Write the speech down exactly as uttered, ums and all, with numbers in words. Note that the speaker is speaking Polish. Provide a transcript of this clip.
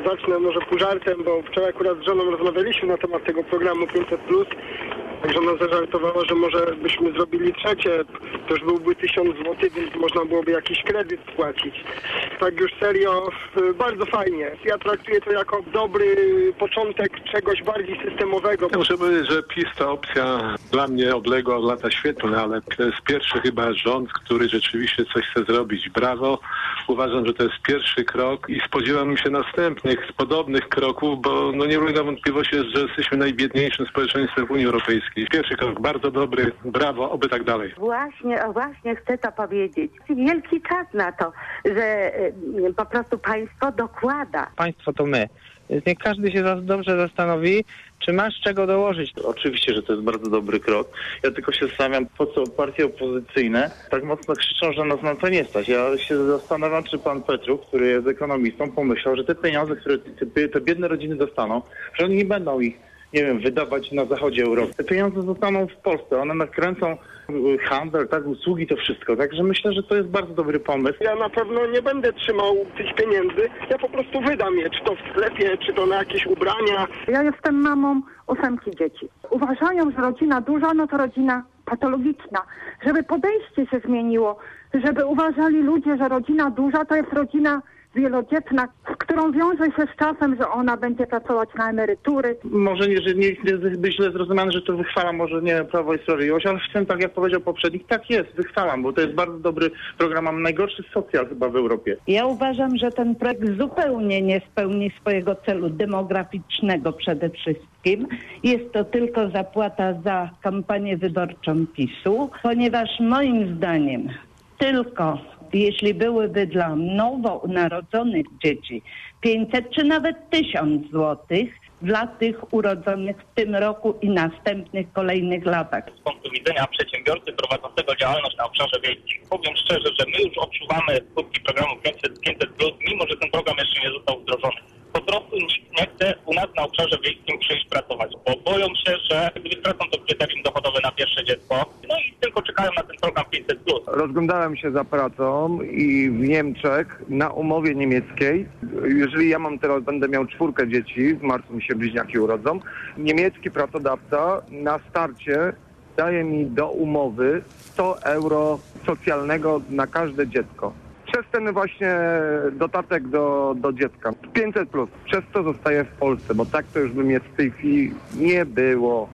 zacznę może pół żartem, bo wczoraj akurat z żoną rozmawialiśmy na temat tego programu pięćset plus. Także ona zażartowała, że może byśmy zrobili trzecie, to już byłby tysiąc złotych, więc można byłoby jakiś kredyt spłacić. Tak już serio, bardzo fajnie. Ja traktuję to jako dobry początek czegoś bardziej systemowego. Ja muszę powiedzieć, że PiS to opcja dla mnie odległa od lata świetlne, ale to jest pierwszy chyba rząd, który rzeczywiście coś chce zrobić. Brawo. Uważam, że to jest pierwszy krok i spodziewam się następnych, podobnych kroków, bo no nie ulega wątpliwości, że jesteśmy najbiedniejszym społeczeństwem w Unii Europejskiej. Pierwszy krok bardzo dobry, brawo, oby tak dalej. Właśnie, właśnie chcę to powiedzieć. Wielki czas na to, że po prostu państwo dokłada. Państwo to my. Niech każdy się dobrze zastanowi, czy masz czego dołożyć. Oczywiście, że to jest bardzo dobry krok. Ja tylko się zastanawiam, po co partie opozycyjne tak mocno krzyczą, że nas na to nie stać. Ja się zastanawiam, czy pan Petru, który jest ekonomistą, pomyślał, że te pieniądze, które te, te biedne rodziny dostaną, że oni nie będą ich, nie wiem, wydawać na zachodzie Europy. Te pieniądze zostaną w Polsce, one nakręcą handel, tak, usługi, to wszystko. Także myślę, że to jest bardzo dobry pomysł. Ja na pewno nie będę trzymał tych pieniędzy, ja po prostu wydam je, czy to w sklepie, czy to na jakieś ubrania. Ja jestem mamą ósemki dzieci. Uważają, że rodzina duża, no to rodzina patologiczna. Żeby podejście się zmieniło, żeby uważali ludzie, że rodzina duża to jest rodzina wielodzietna, z którą wiąże się z czasem, że ona będzie pracować na emerytury. Może nie, że nie być źle zrozumiane, że to wychwalam, może nie Prawo i Sprawiedliwość, ale chcę, tak jak powiedział poprzednik, tak jest, wychwalam, bo to jest bardzo dobry program, mam najgorszy socjal chyba w Europie. Ja uważam, że ten projekt zupełnie nie spełni swojego celu demograficznego przede wszystkim. Jest to tylko zapłata za kampanię wyborczą PiSu, ponieważ moim zdaniem tylko jeśli byłyby dla nowonarodzonych dzieci pięćset czy nawet tysiąc złotych dla tych urodzonych w tym roku i następnych kolejnych latach. Z punktu widzenia przedsiębiorcy prowadzącego działalność na obszarze wiejskim, powiem szczerze, że my już odczuwamy skutki programu pięćset plus, mimo że ten program jeszcze nie został wdrożony. Po prostu nikt nie chce u nas na obszarze wiejskim przyjść pracować, bo boją się, że gdy stracą to kryterium dochodowe na pierwsze dziecko, no i tylko czekają na ten program pięćset plus. Rozglądałem się za pracą i w Niemczech na umowie niemieckiej, jeżeli ja mam teraz, będę miał czwórkę dzieci, w marcu mi się bliźniaki urodzą, niemiecki pracodawca na starcie daje mi do umowy sto euro socjalnego na każde dziecko. Przez ten właśnie dodatek do, do dziecka. pięćset plus. Przez to zostaje w Polsce, bo tak to już by mnie w tej chwili nie było.